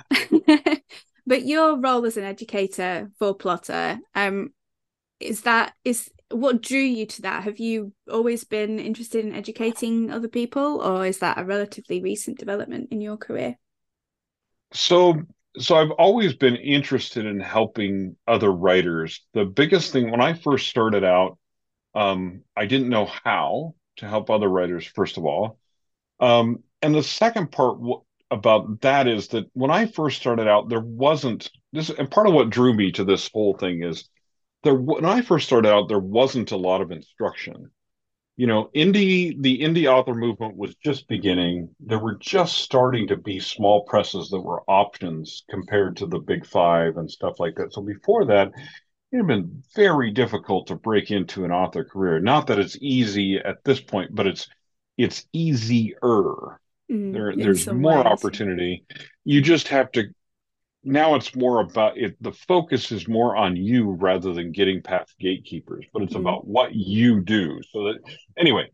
but your role as an educator for Plotter, um, is that is what drew you to that? Have you always been interested in educating other people, or is that a relatively recent development in your career? so so I've always been interested in helping other writers. The biggest thing when I first started out, um, I didn't know how to help other writers, first of all. Um, and the second part w about that is that when I first started out, there wasn't this, and part of what drew me to this whole thing is there, when I first started out, there wasn't a lot of instruction. You know, indie, the indie author movement was just beginning. There were just starting to be small presses that were options compared to the big five and stuff like that. So before that, it had been very difficult to break into an author career. Not that it's easy at this point, but it's it's easier. Mm, There, in there's some more ways, yeah. opportunity. You just have to now it's more about it. The focus is more on you rather than getting past gatekeepers, but it's Mm, about what you do. So that anyway,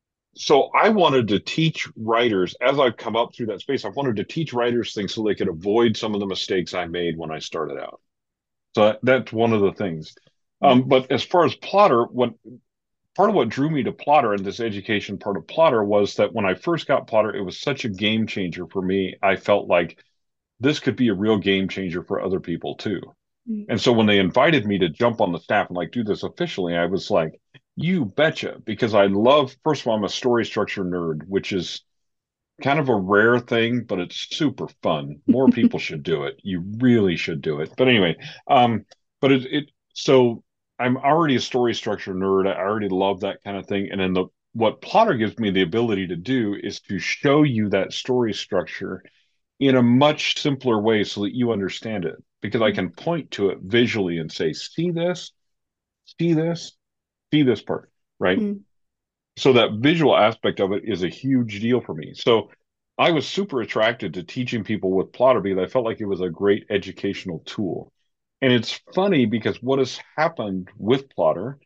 so I wanted to teach writers as I've come up through that space, I wanted to teach writers things so they could avoid some of the mistakes I made when I started out. So that, that's one of the things. mm, Um, but as far as Plotter, what part of what drew me to Plotter and this education part of Plotter was that when I first got Plotter, it was such a game changer for me. I felt like this could be a real game changer for other people too. mm, And so when they invited me to jump on the staff and like do this officially, I was like, you betcha, because I love, first of all, I'm a story structure nerd, which is kind of a rare thing, but it's super fun. More people should do it. You really should do it. But anyway, um, but it, it so I'm already a story structure nerd. I already love that kind of thing. And then the what Plotter gives me the ability to do is to show you that story structure in a much simpler way so that you understand it. Because I mm, can point to it visually and say, see this, see this, see this part, right? mm, So that visual aspect of it is a huge deal for me. So I was super attracted to teaching people with Plotter because I felt like it was a great educational tool. And it's funny because what has happened with Plotter,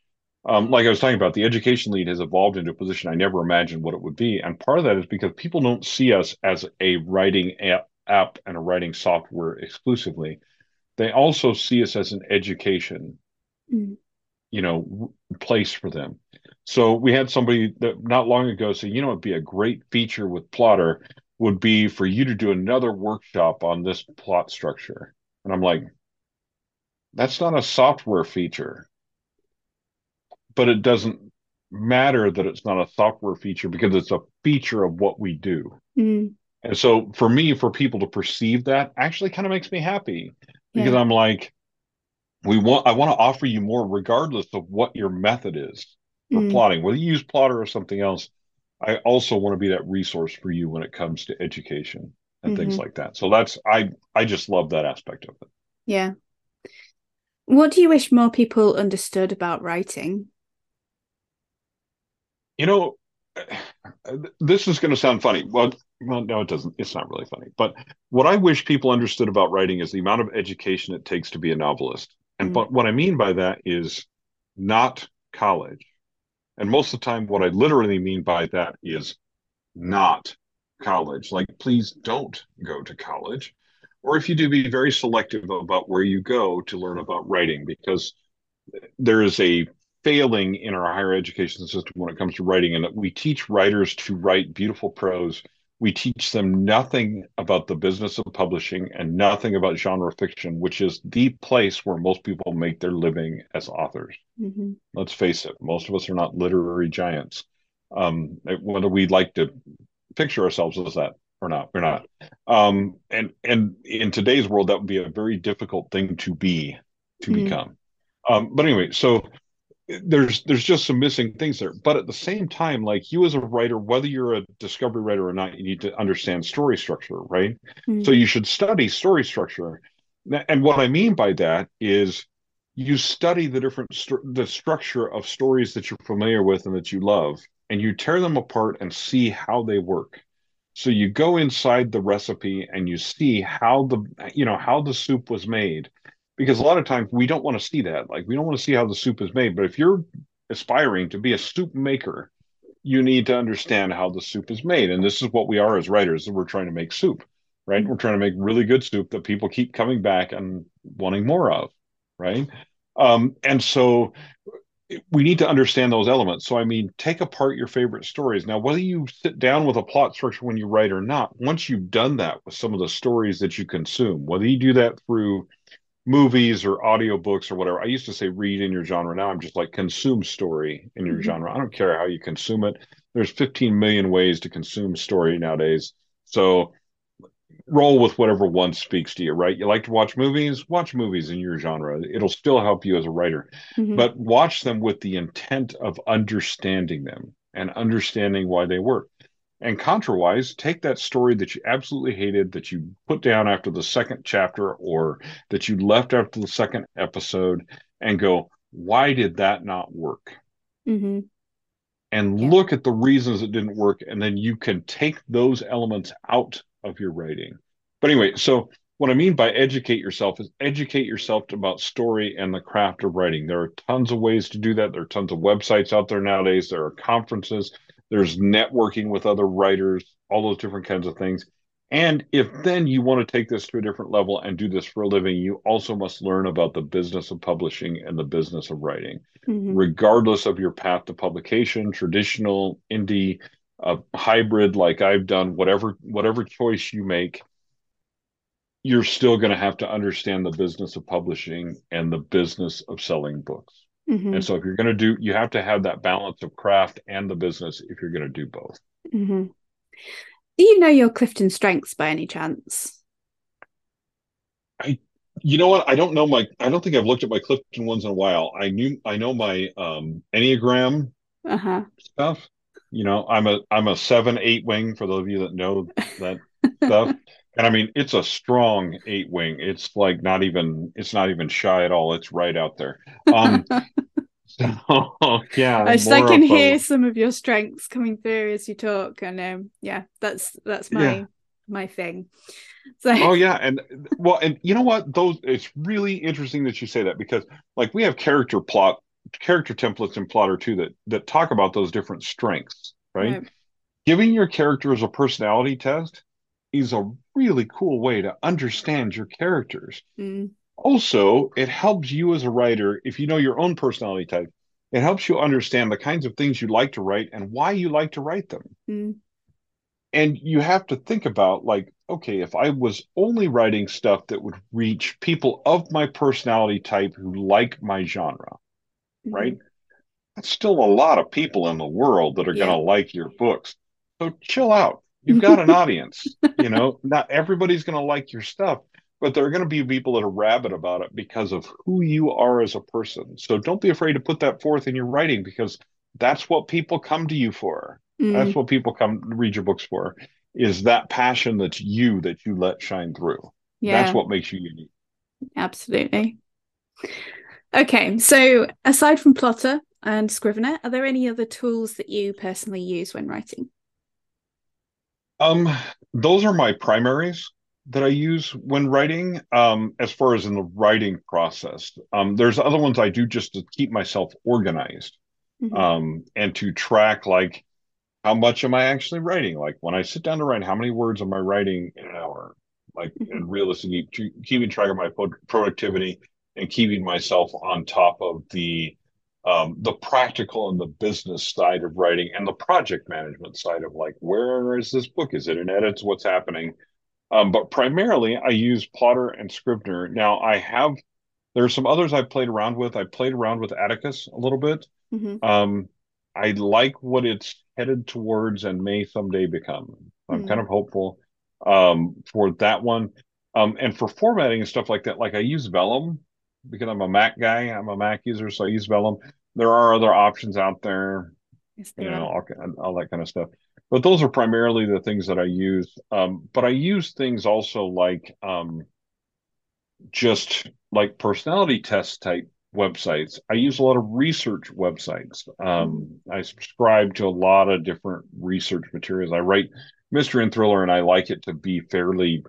Um, like I was talking about, the education lead has evolved into a position I never imagined what it would be. And part of that is because people don't see us as a writing app, app and a writing software exclusively. They also see us as an education, Mm. you know, place for them. So we had somebody that not long ago say, you know, it'd be a great feature with Plotter would be for you to do another workshop on this plot structure. And I'm like, that's not a software feature, but it doesn't matter that it's not a software feature because it's a feature of what we do. Mm. And so for me, for people to perceive that actually kind of makes me happy because Yeah. I'm like, we want, I want to offer you more regardless of what your method is for Mm. plotting, whether you use Plotter or something else. I also want to be that resource for you when it comes to education and things Mm-hmm. like that. So that's, I, I just love that aspect of it. Yeah. What do you wish more people understood about writing? You know, this is going to sound funny. Well, well, no, it doesn't. It's not really funny. But what I wish people understood about writing is the amount of education it takes to be a novelist. And Mm. but what I mean by that is not college. And most of the time, what I literally mean by that is not college. Like, please don't go to college. Or if you do, be very selective about where you go to learn about writing, because there is a failing in our higher education system when it comes to writing, and that we teach writers to write beautiful prose. We teach them nothing about the business of publishing and nothing about genre fiction, which is the place where most people make their living as authors. Mm-hmm. Let's face it, most of us are not literary giants. Um, whether we like to picture ourselves as that or not, we're not. Um, and and in today's world, that would be a very difficult thing to be, to Mm. become. Um, but anyway, so there's there's just some missing things there. But at the same time, like you as a writer, whether you're a discovery writer or not, you need to understand story structure, right? Mm. So you should study story structure. And what I mean by that is you study the different st- the structure of stories that you're familiar with and that you love, and you tear them apart and see how they work. So you go inside the recipe and you see how the you know how the soup was made, because a lot of times we don't want to see that. Like we don't want to see how the soup is made. But if you're aspiring to be a soup maker, you need to understand how the soup is made. And this is what we are as writers. We're trying to make soup, right? Mm. We're trying to make really good soup that people keep coming back and wanting more of, right? Um, and so we need to understand those elements. So, I mean, take apart your favorite stories. Now, whether you sit down with a plot structure when you write or not, once you've done that with some of the stories that you consume, whether you do that through movies or audiobooks or whatever. I used to say read in your genre. Now I'm just like consume story in your Mm-hmm. genre. I don't care how you consume it. There's fifteen million ways to consume story nowadays. So roll with whatever one speaks to you, right? You like to watch movies? Watch movies in your genre. It'll still help you as a writer, Mm-hmm. but watch them with the intent of understanding them and understanding why they work. And contrawise, take that story that you absolutely hated, that you put down after the second chapter or that you left after the second episode, and go, why did that not work? Mm-hmm. And Yeah. look at the reasons it didn't work. And then you can take those elements out of your writing. But anyway, so what I mean by educate yourself is educate yourself about story and the craft of writing. There are tons of ways to do that. There are tons of websites out there nowadays. There are conferences. There's networking with other writers, all those different kinds of things. And if then you want to take this to a different level and do this for a living, you also must learn about the business of publishing and the business of writing, Mm-hmm. regardless of your path to publication, traditional, indie, uh, hybrid, like I've done, whatever whatever choice you make, you're still going to have to understand the business of publishing and the business of selling books. Mm-hmm. And so if you're going to do, you have to have that balance of craft and the business if you're going to do both. Mm-hmm. Do you know your Clifton strengths by any chance? I, you know what? I don't know my, I don't think I've looked at my Clifton ones in a while. I knew, I know my um, Enneagram Uh-huh. stuff. You know, I'm a, I'm a seven, eight wing for those of you that know that stuff. And I mean, it's a strong eight wing. It's like not even, it's not even shy at all. It's right out there. Um, so yeah, I, just, I more can of hear a, some of your strengths coming through as you talk, and um, yeah, that's that's my yeah. my thing. So Oh yeah, and well, and you know what? Those it's really interesting that you say that because like we have character plot character templates in Plotter too that that talk about those different strengths, right? Right. Giving your characters a personality test is a really cool way to understand your characters. Mm. Also, it helps you as a writer, if you know your own personality type, it helps you understand the kinds of things you like to write and why you like to write them. Mm. And you have to think about, like, okay, if I was only writing stuff that would reach people of my personality type who like my genre, right? Mm. That's still a lot of people in the world that are going Yeah. to like your books. So chill out. You've got an audience. You know, not everybody's going to like your stuff, but there are going to be people that are rabid about it because of who you are as a person. So don't be afraid to put that forth in your writing, because that's what people come to you for. That's Mm. what people come read your books for, is that passion that's you that you let shine through. That's Yeah, what makes you unique. absolutely. Okay, so aside from Plotter and Scrivener, are there any other tools that you personally use when writing? Um, those are my primaries that I use when writing, um, as far as in the writing process. Um, there's other ones I do just to keep myself organized, Mm-hmm. um, and to track, like, how much am I actually writing? Like, when I sit down to write, how many words am I writing in an hour? Like, Mm-hmm. and realistically, keeping track of my productivity and keeping myself on top of the um, the practical and the business side of writing, and the project management side of, like, where is this book? Is it in edits? What's happening? Um, but primarily, I use Plotter and Scrivener. Now, I have there are some others I've played around with. I played around with Atticus a little bit. Mm-hmm. Um, I like what it's headed towards and may someday become. I'm kind Mm. of hopeful um, for that one. Um, and for formatting and stuff like that, like, I use Vellum because I'm a Mac guy. I'm a Mac user, so I use Vellum. There are other options out there, Yes, you there know, are. all, all that kind of stuff. But those are primarily the things that I use. Um, but I use things also like um, just like personality test type websites. I use a lot of research websites. Mm. Um, I subscribe to a lot of different research materials. I write mystery and thriller, and I like it to be fairly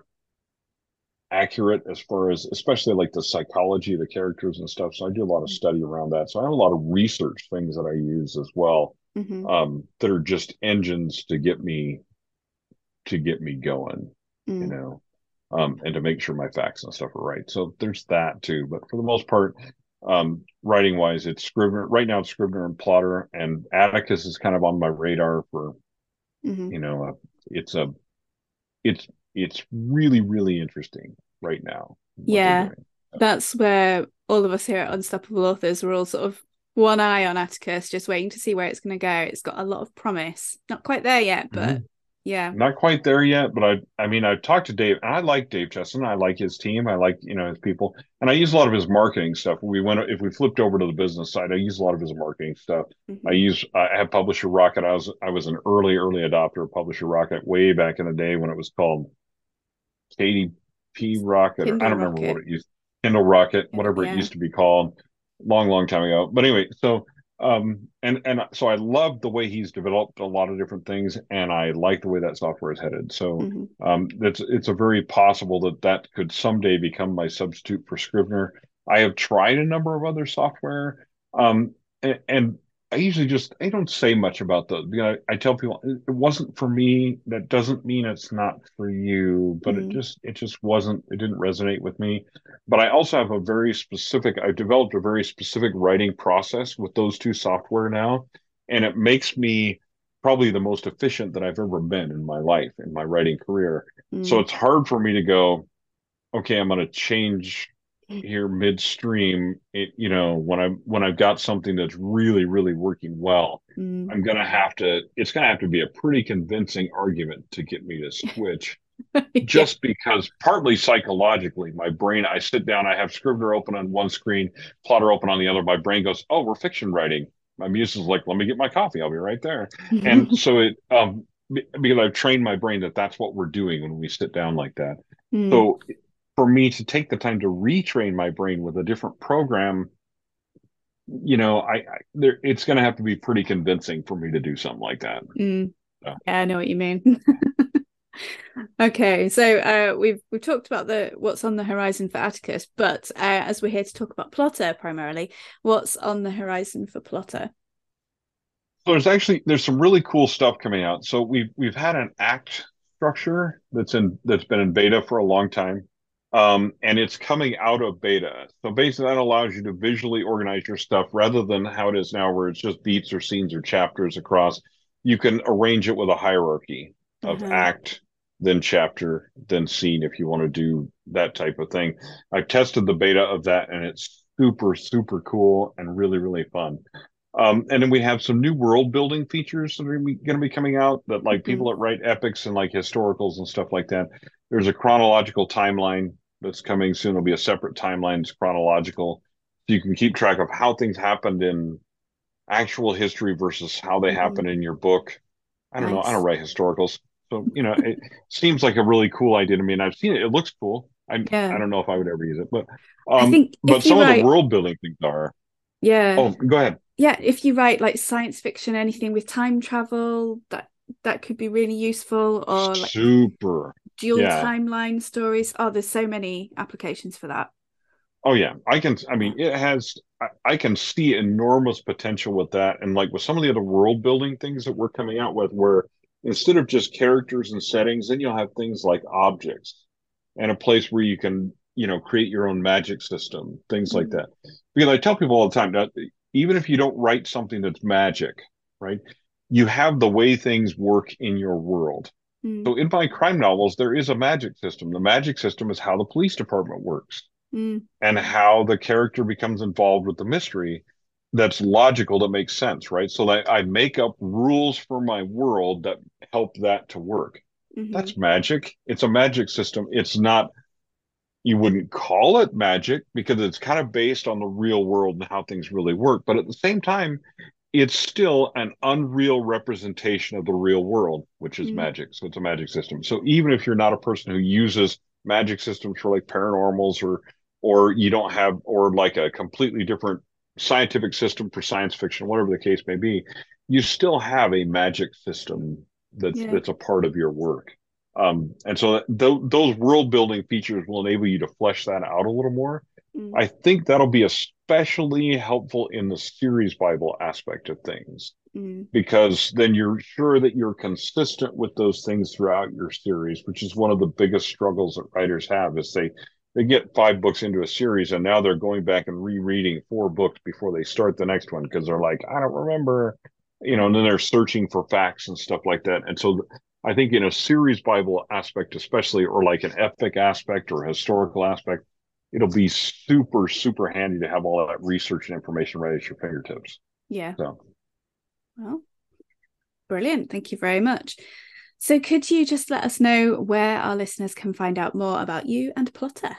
accurate as far as, especially like the psychology of the characters and stuff. So I do a lot of study around that. So I have a lot of research things that I use as well, Mm-hmm. um, that are just engines to get me to get me going, you Mm. know, um, and to make sure my facts and stuff are right. So there's that too. But for the most part, um, writing wise, it's Scrivener. Right now, it's Scrivener and Plotter, and Atticus is kind of on my radar for, Mm-hmm. you know, uh, it's a, it's, it's really, really interesting right now what they're Yeah, doing. that's where all of us here at Unstoppable Authors were all sort of one eye on Atticus, just waiting to see where it's going to go. It's got a lot of promise. Not quite there yet, but Mhm. yeah. Not quite there yet, but I I mean, I've talked to Dave, and I like Dave Chesson. I like his team. I like, you know, his people. And I use a lot of his marketing stuff. We went if we flipped over to the business side, I use a lot of his marketing stuff. I Mm-hmm. use I have Publisher Rocket. I was I was an early, early adopter of Publisher Rocket way back in the day when it was called K D P Rocket, or I Kindle don't remember what Rocket. it used, Kindle Rocket, Kindle, whatever it yeah. used to be called, long, long time ago. But anyway, so um, and and so I love the way he's developed a lot of different things, and I like the way that software is headed. So Mm-hmm. um, it's it's a very possible that that could someday become my substitute for Scrivener. I have tried a number of other software, um, and, and I usually just I don't say much about those. You know, I, I tell people it wasn't for me. That doesn't mean it's not for you, but it Mm. just it just wasn't. It didn't resonate with me. But I also have a very specific. I've developed a very specific writing process with those two software now, and it makes me probably the most efficient that I've ever been in my life, in my writing career. So Mm. it's hard for me to go, okay, I'm going to change here midstream. It, you know, when I when I've got something that's really, really working well, Mm. I'm gonna have to. It's gonna have to be a pretty convincing argument to get me to switch. Yeah. Just because, partly psychologically, my brain. I sit down, I have Scrivener open on one screen, Plotter open on the other. My brain goes, "Oh, we're fiction writing." My muse is like, "Let me get my coffee. I'll be right there." And so it, um, because I've trained my brain that that's what we're doing when we sit down like that. Mm. So for me to take the time to retrain my brain with a different program, you know, I, I there it's going to have to be pretty convincing for me to do something like that. Mm. So, Yeah, I know what you mean. Okay, so uh, we've we've talked about the what's on the horizon for Atticus, but uh, as we're here to talk about Plotter primarily, what's on the horizon for Plotter? So there's actually there's some really cool stuff coming out. So we've we've had an act structure that's in that's been in beta for a long time. Um, and it's coming out of beta. So basically that allows you to visually organize your stuff rather than how it is now where it's just beats or scenes or chapters across. You can arrange it with a hierarchy of Uh-huh. act, then chapter, then scene if you want to do that type of thing. I've tested the beta of that and it's super, super cool and really, really fun. Um, and then we have some new world building features that are going to be coming out that like Mm-hmm. people that write epics and like historicals and stuff like that. There's a chronological timeline that's coming soon. There'll be a separate timeline that's chronological. So you can keep track of how things happened in actual history versus how they Mm-hmm. happen in your book. I don't know. I don't Nice. write historicals. So, you know, it seems like a really cool idea to me. And I've seen it. It looks cool. I I Yeah. don't know if I would ever use it, but I um, think but if you some of the write, world building things are. yeah, Oh, go ahead. yeah, if you write like science fiction, anything with time travel, that that could be really useful, or like Super. dual Yeah. timeline stories. Oh, there's so many applications for that. Oh yeah, I can. I Yeah. mean, it has. I, I can see enormous potential with that, and like with some of the other world building things that we're coming out with, where instead of just characters and settings, then you'll have things like objects and a place where you can, you know, create your own magic system, things like Mm, that. Because I tell people all the time that even if you don't write something that's magic, right, you have the way things work in your world. mm, So in my crime novels, there is a magic system. The magic system is how the police department works mm, and how the character becomes involved with the mystery that's logical, that makes sense, right? So that I make up rules for my world that help that to work. mm-hmm, That's magic. It's a magic system. It's not, you wouldn't call it magic because it's kind of based on the real world and how things really work. But at the same time, it's still an unreal representation of the real world, which is mm, magic. So it's a magic system. So even if you're not a person who uses magic systems for like paranormals or or you don't have or like a completely different scientific system for science fiction, whatever the case may be, you still have a magic system that's yeah. that's a part of your work. Um, and so that, th- those world building features will enable you to flesh that out a little more. Mm, I think that'll be especially helpful in the series Bible aspect of things mm, because then you're sure that you're consistent with those things throughout your series, which is one of the biggest struggles that writers have is they they get five books into a series and now they're going back and rereading four books before they start the next one because they're like, I don't remember, you know, and then they're searching for facts and stuff like that. And so I think in a series Bible aspect, especially, or like an epic aspect or a historical aspect, it'll be super, super handy to have all that research and information right at your fingertips. yeah. So, Well, brilliant. Thank you very much. So, could you just let us know where our listeners can find out more about you and Plotter?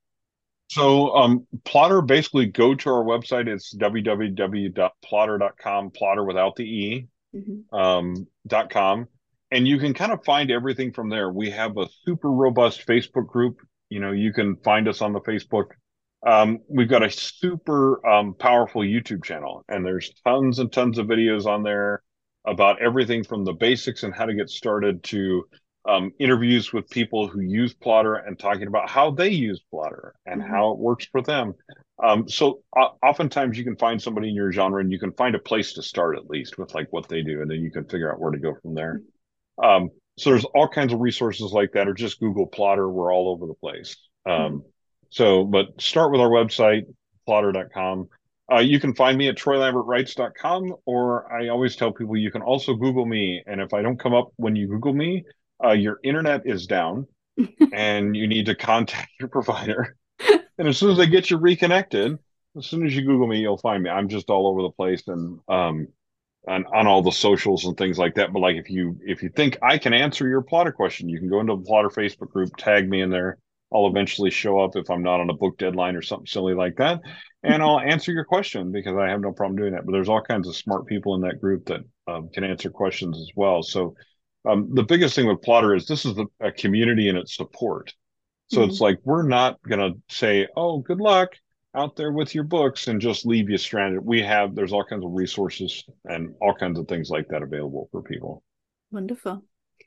so um, Plotter, basically go to our website. It's w w w dot plotter dot com, Plotter without the E, Mm-hmm. um, dot com. And you can kind of find everything from there. We have a super robust Facebook group. You know, you can find us on the Facebook. Um, we've got a super um, powerful YouTube channel, and there's tons and tons of videos on there about everything from the basics and how to get started to um, interviews with people who use Plotter and talking about how they use Plotter and Mm-hmm. how it works for them. Um, so uh, oftentimes you can find somebody in your genre and you can find a place to start at least with like what they do, and then you can figure out where to go from there. Um, so there's all kinds of resources like that, or just Google Plotter. We're all over the place. Mm-hmm. Um, so, but start with our website, plotter dot com. Uh, you can find me at troy lambert writes dot com, or I always tell people you can also Google me. And if I don't come up when you Google me, uh, your internet is down and you need to contact your provider. And as soon as they get you reconnected, as soon as you Google me, you'll find me. I'm just all over the place and um, on, on all the socials and things like that. But like if you if you think I can answer your Plotter question, you can go into the Plotter Facebook group, tag me in there. I'll eventually show up if I'm not on a book deadline or something silly like that. And I'll answer your question because I have no problem doing that. But there's all kinds of smart people in that group that um, can answer questions as well. So um, the biggest thing with Plotter is this is a, a community and its support. So Mm-hmm. it's like we're not going to say, "Oh, good luck out there with your books," and just leave you stranded. We have there's all kinds of resources and all kinds of things like that available for people. Wonderful.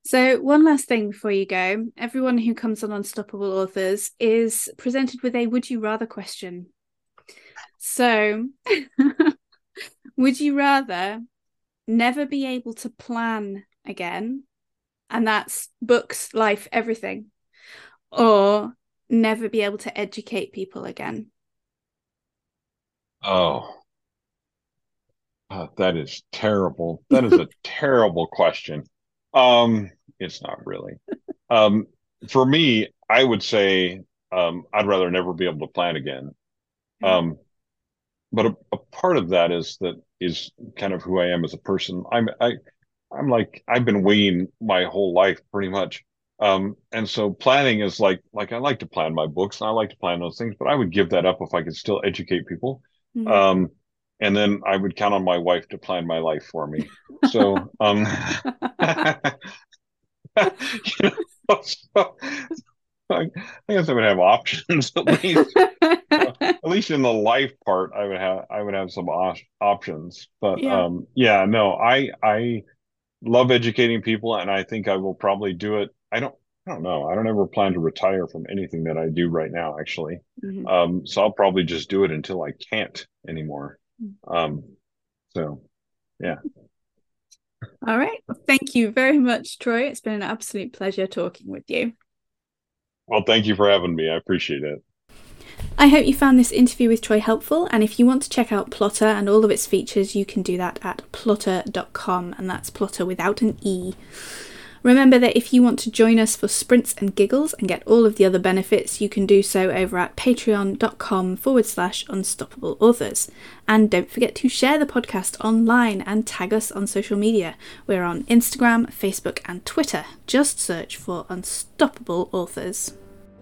So one last thing before you go. Everyone who comes on Unstoppable Authors is presented with a would you rather question. So would you rather never be able to plan again, and that's books, life, everything, or never be able to educate people again? Oh, uh, that is terrible. That is a terrible question. Um, it's not really. Um, for me, I would say um, I'd rather never be able to plan again. Um, but a, a part of that is that is kind of who I am as a person. I'm I I'm like I've been winging my whole life pretty much. Um, and so planning is like like I like to plan my books and I like to plan those things, but I would give that up if I could still educate people. Mm-hmm. Um, and then I would count on my wife to plan my life for me. So um you know, so, I, I guess I would have options at least. Uh, at least in the life part, I would have I would have some op- options. But Yeah. um, yeah, no, I I love educating people, and I think I will probably do it. I don't I don't know. I don't ever plan to retire from anything that I do right now, actually. Mm-hmm. Um, so I'll probably just do it until I can't anymore. Um, so yeah. All right. Well, thank you very much, Troy. It's been an absolute pleasure talking with you. Well, thank you for having me. I appreciate it. I hope you found this interview with Troy helpful, and if you want to check out Plotter and all of its features, you can do that at plotter dot com, and that's Plotter without an E. Remember that if you want to join us for sprints and giggles and get all of the other benefits, you can do so over at patreon.com forward slash unstoppable authors. And don't forget to share the podcast online and tag us on social media. We're on Instagram, Facebook and Twitter. Just search for Unstoppable Authors.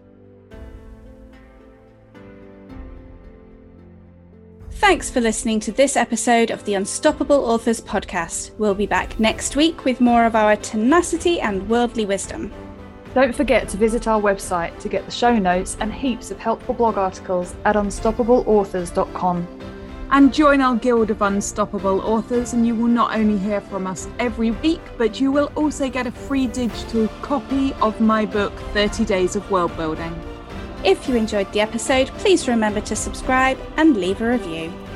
Thanks for listening to this episode of the Unstoppable Authors podcast. We'll be back next week with more of our tenacity and worldly wisdom. Don't forget to visit our website to get the show notes and heaps of helpful blog articles at unstoppable authors dot com. And join our Guild of Unstoppable Authors, and you will not only hear from us every week, but you will also get a free digital copy of my book, thirty days of World Building. If you enjoyed the episode, please remember to subscribe and leave a review.